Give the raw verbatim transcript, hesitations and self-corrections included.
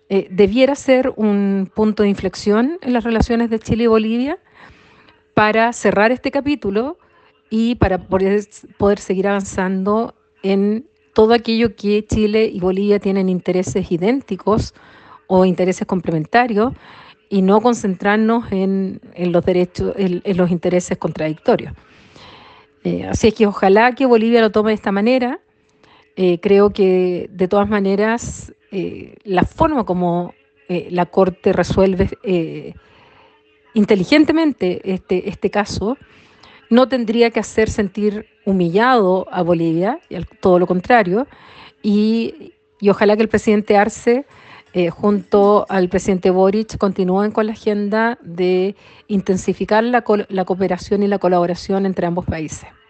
eh, debiera ser un punto de inflexión en las relaciones de Chile y Bolivia para cerrar este capítulo y para poder, poder seguir avanzando en todo aquello que Chile y Bolivia tienen intereses idénticos o intereses complementarios y no concentrarnos en, en los derechos, en, en los intereses contradictorios. Eh, así es que ojalá que Bolivia lo tome de esta manera. Eh, creo que de todas maneras eh, la forma como eh, la Corte resuelve eh, inteligentemente este, este caso no tendría que hacer sentir humillado a Bolivia, y al, todo lo contrario, y, y ojalá que el presidente Arce eh, junto al presidente Boric continúen con la agenda de intensificar la, la cooperación y la colaboración entre ambos países.